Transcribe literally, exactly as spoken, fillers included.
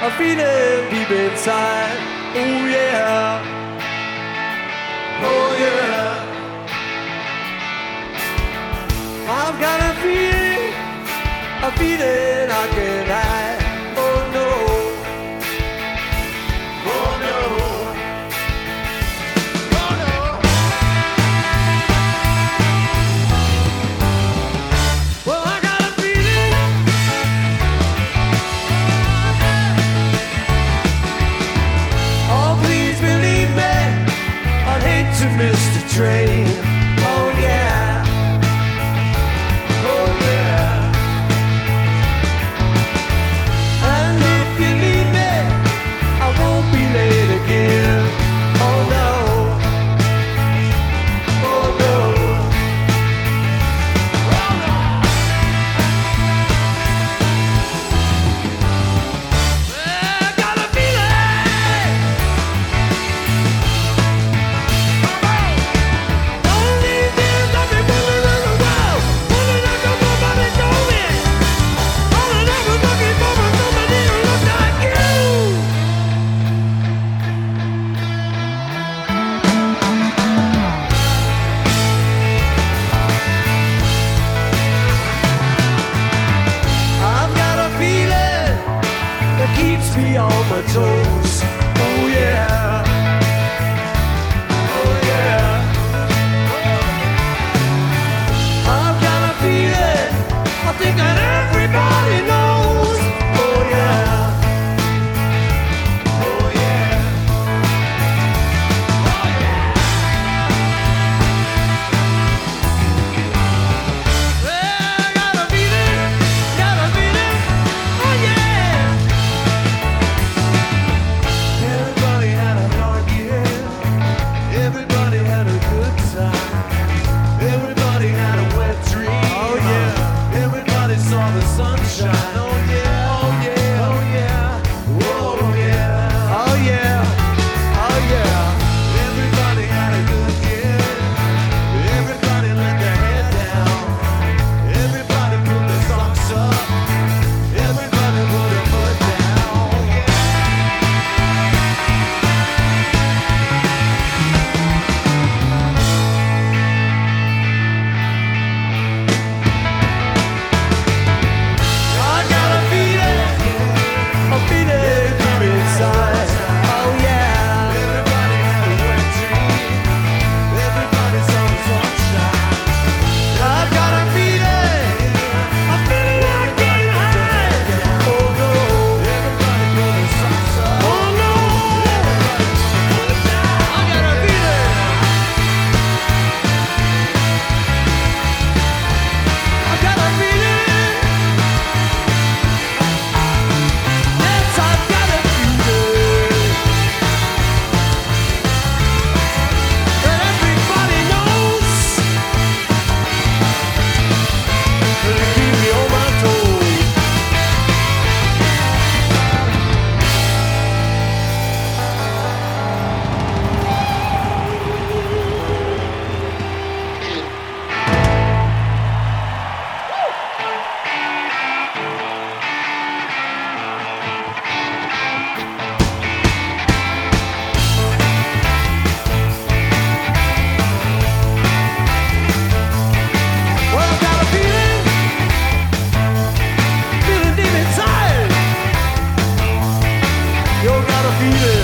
a feeling deep inside. Oh yeah, oh yeah. I've got a feeling, a feeling I can't hide. Oh no, oh no, oh no. Well, I got a feeling. Oh, please believe me, I'd hate to miss the train. Oh yeah. Keeps me on my toes. Oh yeah, oh yeah. I've got a feeling, I think that everybody knows. Oh yeah, oh yeah, oh yeah. Well, I got a feeling, got a feeling. Oh yeah. Feel it.